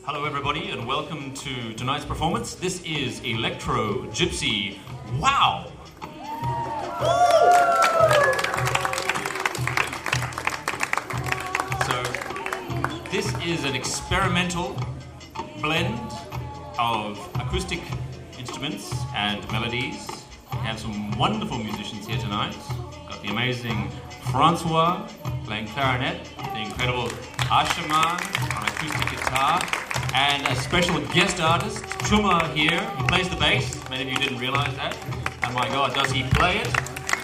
Hello everybody and welcome to tonight's performance. This is Electro Gypsy Wow! So this is an experimental blend of acoustic instruments and melodies. We have some wonderful musicians here tonight. We've got the amazing Francois playing clarinet, the incredible Ashaman on acoustic guitar, and a special guest artist, Chuma here. He plays the bass. Many of you didn't realize that. And my God, does he play it?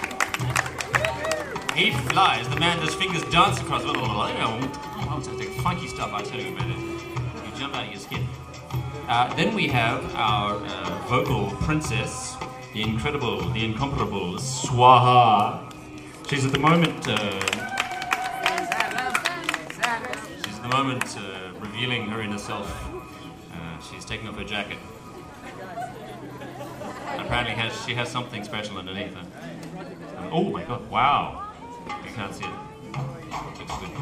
He flies. The man does fingers dance across. Oh, funky stuff, I tell you about it. You jump out of your skin. Then we have our vocal princess, the incredible, the incomparable Swaha. She's at the moment revealing her inner self. She's taking off her jacket. Apparently she has something special underneath her. Oh my God, wow. You can't see it. Looks good.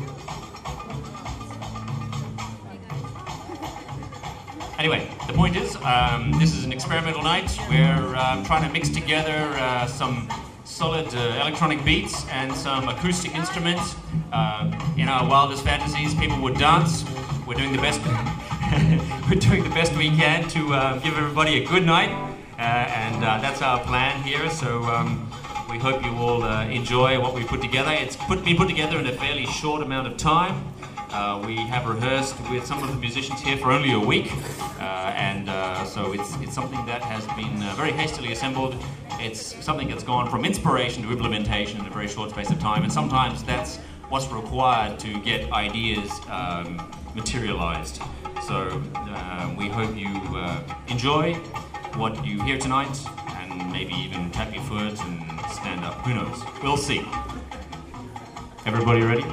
Anyway, the point is, this is an experimental night. We're trying to mix together some solid electronic beats and some acoustic instruments. In our wildest fantasies, people would dance. We're doing the best. We're doing the best we can to give everybody a good night, and that's our plan here. So we hope you all enjoy what we put together. It's been put together in a fairly short amount of time. We have rehearsed with some of the musicians here for only a week, so it's something that has been very hastily assembled. It's something that's gone from inspiration to implementation in a very short space of time, and sometimes that's what's required to get ideas materialized. So we hope you enjoy what you hear tonight, and maybe even tap your foot and stand up. Who knows? We'll see. Everybody ready?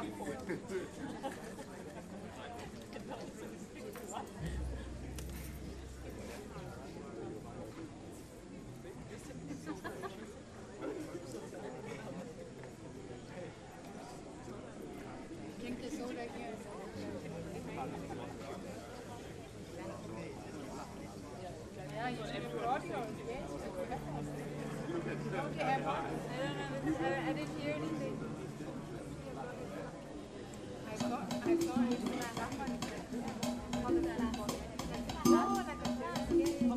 Drink the soda here. Yeah, you should have brought yours. Yes, don't you have one? I didn't hear anything. I saw it. Oh, like a flag. Yeah.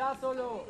está solo.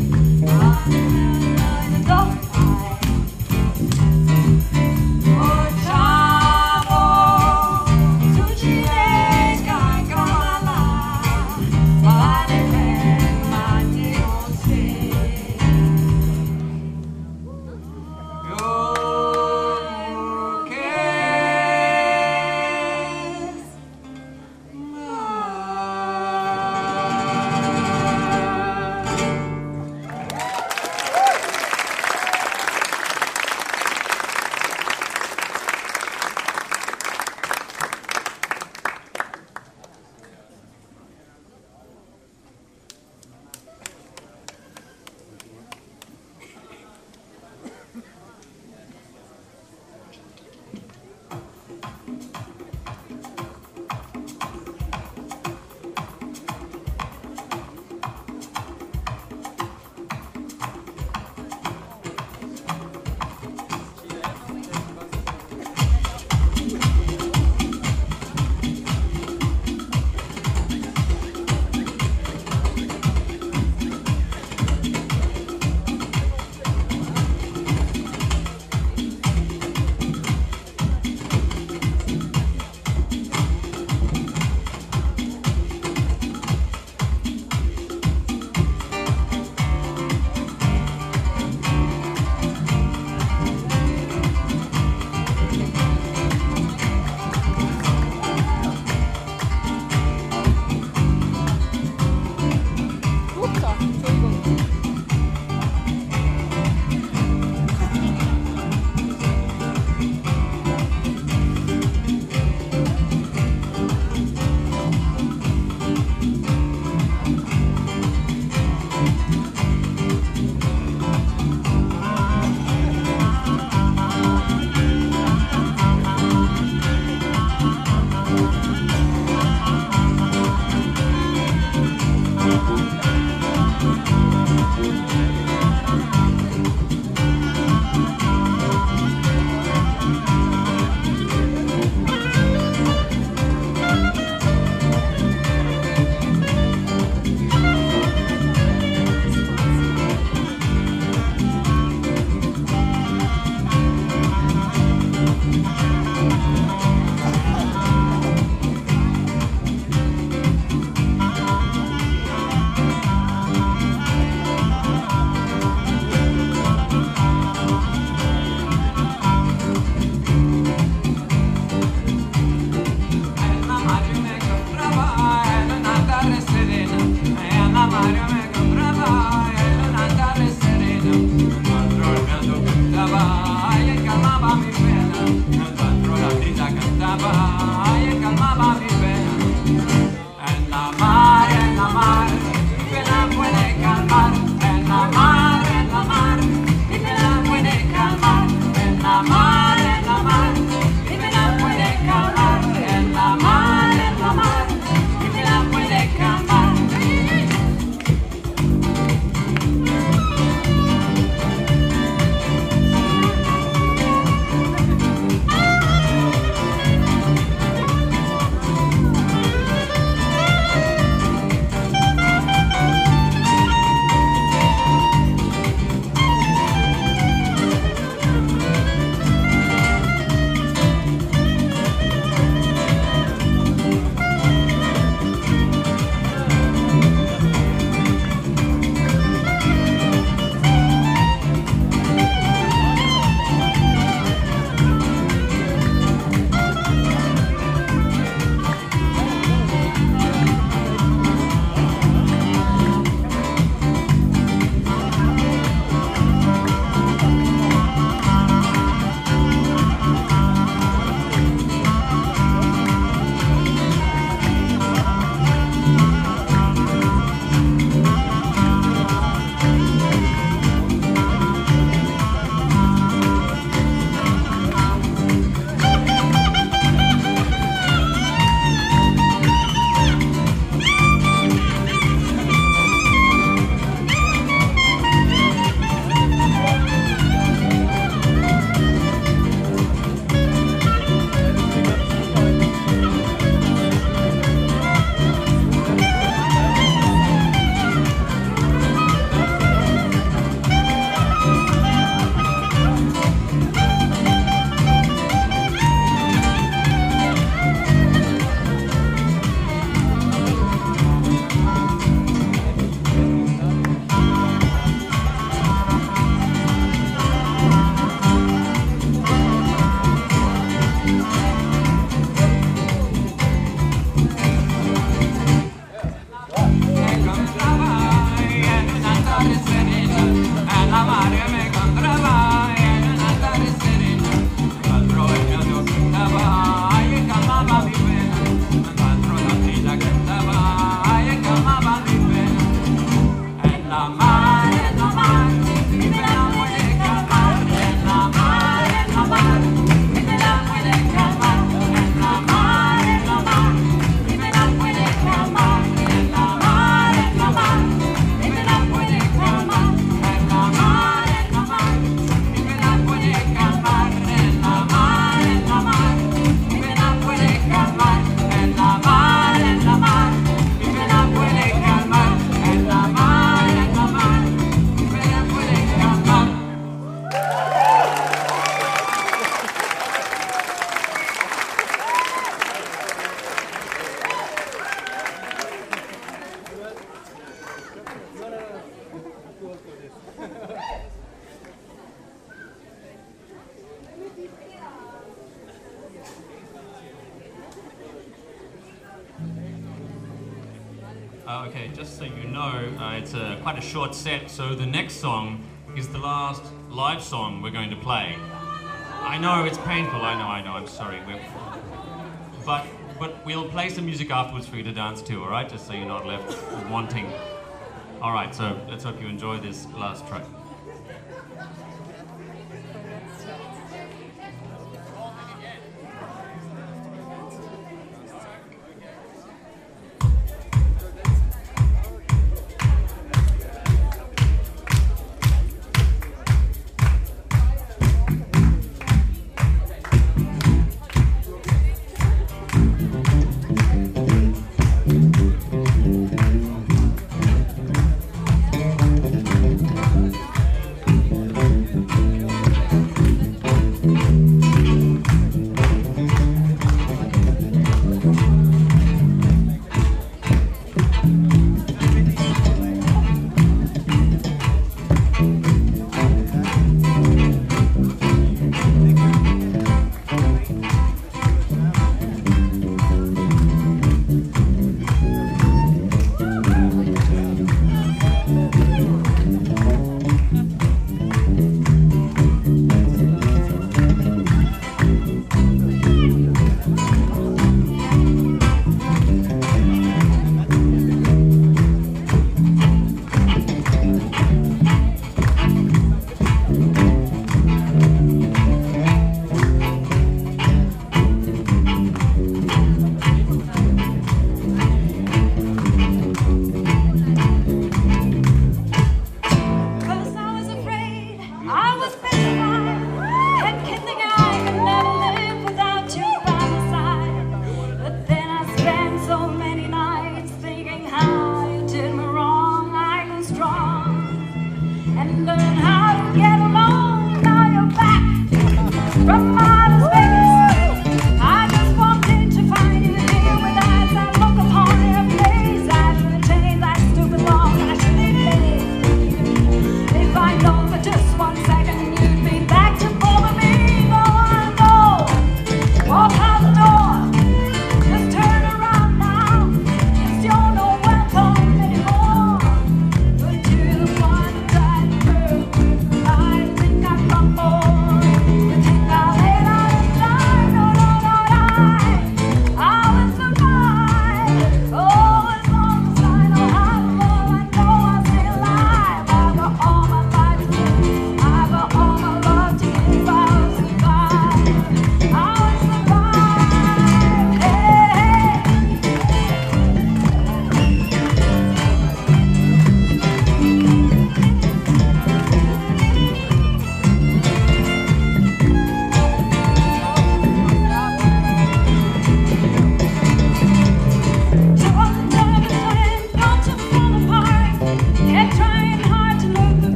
Oh, cantaba, ay, él calmaba mi pena. El patrón la brisa cantaba, ay, él calmaba mi pena. En la mar, mi pena puede calmar. En la mar, mi pena puede calmar. En la mar, mi pena puede calmar. En la mar, mi pena puede calmar. Okay, just so you know, it's quite a short set, so the next song is the last live song we're going to play. I know, it's painful, I know, I'm sorry. But we'll play some music afterwards for you to dance to, alright? Just so you're not left wanting. Alright, so let's hope you enjoy this last track.